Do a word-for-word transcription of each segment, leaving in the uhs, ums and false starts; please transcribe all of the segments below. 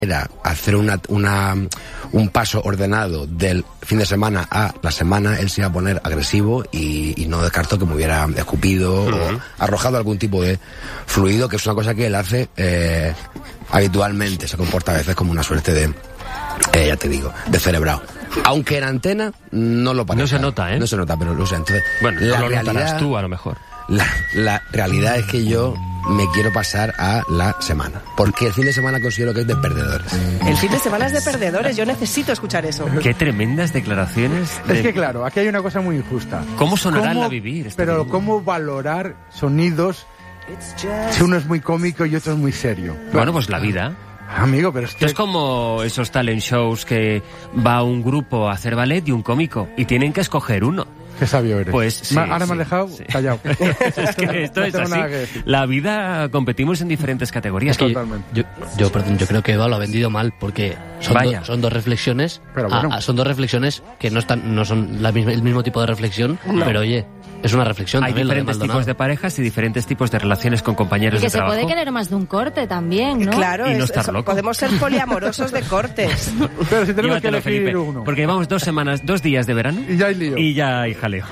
era hacer una, una un paso ordenado del fin de semana a la semana, él se iba a poner agresivo y, y no descarto que me hubiera escupido uh-huh. o arrojado algún tipo de fluido, que es una cosa que él hace eh, habitualmente, se comporta a veces como una suerte de, eh, ya te digo, de cerebrado. Aunque en antena no lo parece. No se nota, ¿eh? No se nota, pero lo sé. Entonces, bueno, la no lo realidad, notarás tú a lo mejor. La, la realidad es que yo me quiero pasar a la semana, porque el fin de semana considero que es de perdedores. El fin de semana es de perdedores, yo necesito escuchar eso. Qué tremendas declaraciones. De... Es que claro, aquí hay una cosa muy injusta. ¿Cómo sonará la vivir? Este pero video? ¿Cómo valorar sonidos si uno es muy cómico y otro es muy serio? Bueno, pues la vida. Amigo, pero es que... Es como esos talent shows que va un grupo a hacer ballet y un cómico, y tienen que escoger uno. Qué sabio eres. Pues sí, Ma, ahora sí, me has dejado sí. callado. Es que esto no es tengo así. nada que decir. La vida competimos en diferentes categorías. Es que Totalmente. Yo, yo, perdón, yo creo que Eva lo ha vendido mal, porque son, Vaya. do, son dos reflexiones. Pero bueno. a, a, son dos reflexiones que no están, no son la misma, el mismo tipo de reflexión, No. pero oye, es una reflexión. Hay también, lo de diferentes Maldonado. tipos de parejas y diferentes tipos de relaciones con compañeros Y que de se trabajo. puede querer más de un corte también, ¿no? Claro, Y no es- estar es- loco. podemos ser poliamorosos de cortes. Pero si tenemos que Llévatelo, elegir Felipe, uno. porque llevamos dos semanas, dos días de verano Y ya hay lío. y ya hay jaleo.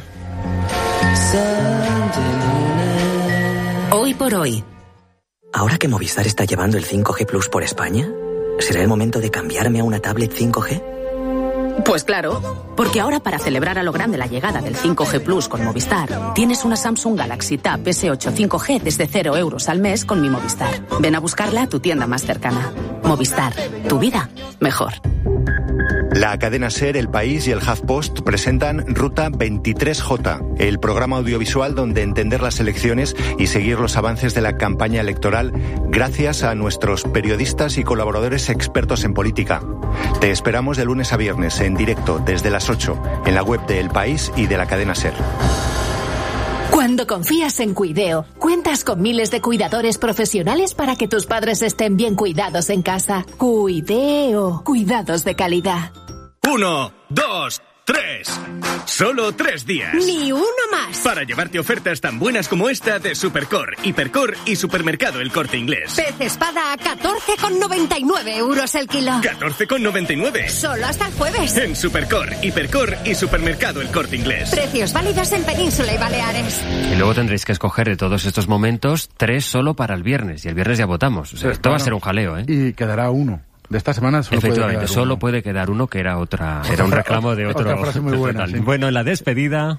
Hoy por hoy. Ahora que Movistar está llevando el cinco G Plus por España, ¿será el momento de cambiarme a una tablet cinco G? Pues claro, porque ahora para celebrar a lo grande la llegada del cinco G Plus con Movistar, tienes una Samsung Galaxy Tab S ocho cinco G desde cero euros al mes con mi Movistar. Ven a buscarla a tu tienda más cercana. Movistar, tu vida mejor. La cadena SER, El País y el HuffPost presentan Ruta veintitrés J, el programa audiovisual donde entender las elecciones y seguir los avances de la campaña electoral gracias a nuestros periodistas y colaboradores expertos en política. Te esperamos de lunes a viernes en directo desde las ocho en la web de El País y de la cadena SER. Cuando confías en Cuideo, cuentas con miles de cuidadores profesionales para que tus padres estén bien cuidados en casa. Cuideo, cuidados de calidad. Uno, dos, tres. Solo tres días. Ni uno más. Para llevarte ofertas tan buenas como esta de Supercor, Hipercor y Supermercado El Corte Inglés. Pez espada a catorce con noventa y nueve euros el kilo. catorce con noventa y nueve. Solo hasta el jueves. En Supercor, Hipercor y Supermercado El Corte Inglés. Precios válidos en Península y Baleares. Y luego tendréis que escoger de todos estos momentos tres solo para el viernes. Y el viernes ya votamos. O sea, Sí, esto va a claro. ser un jaleo, ¿eh? Y quedará uno. De esta semana solo Efectivamente, puede quedar solo uno. puede quedar uno, que era otra, era un reclamo de otro. Otra frase muy buena, total. sí. Bueno, en la despedida.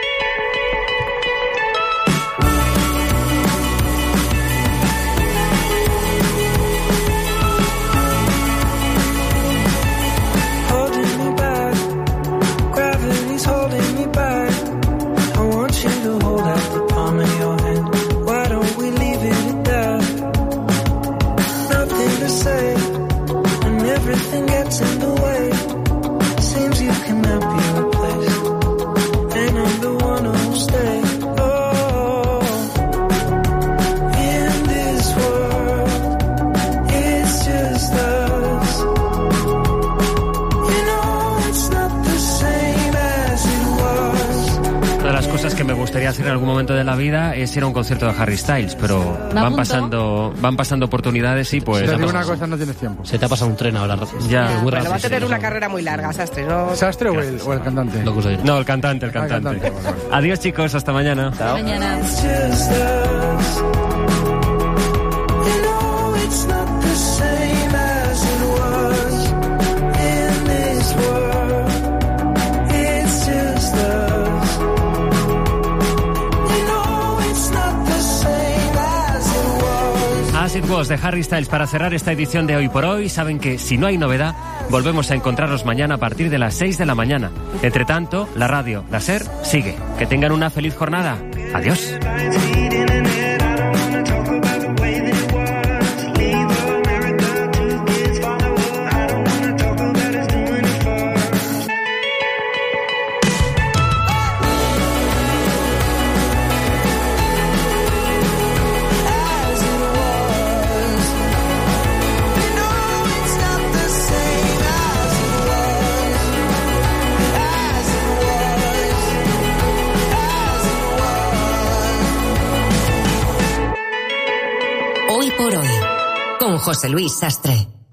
Que me gustaría hacer en algún momento de la vida es ir a un concierto de Harry Styles, pero van pasando van pasando oportunidades y pues... Te digo una cosa, no tienes tiempo. Se te ha pasado un tren ahora. Ya. Muy Bueno, rápido, va a tener sí, una sí. carrera muy larga, Sastre, ¿no? ¿Sastre o el, o el cantante? Lo que os digo. No, el cantante, el Ah, el cantante. cantante, vale, vale. Adiós, chicos, hasta mañana. Hasta mañana. As It Was de Harry Styles para cerrar esta edición de Hoy por Hoy. Saben que si no hay novedad, volvemos a encontrarnos mañana a partir de las seis de la mañana. Entre tanto, la radio, la SER, sigue. Que tengan una feliz jornada. Adiós. Hoy por hoy, con José Luis Sastre.